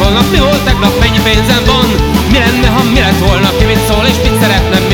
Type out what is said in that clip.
holnap, mi volt tegnap, mennyi pénzem van? Mi lenne, ha mi lett volna, ki mit szól és mit szeretne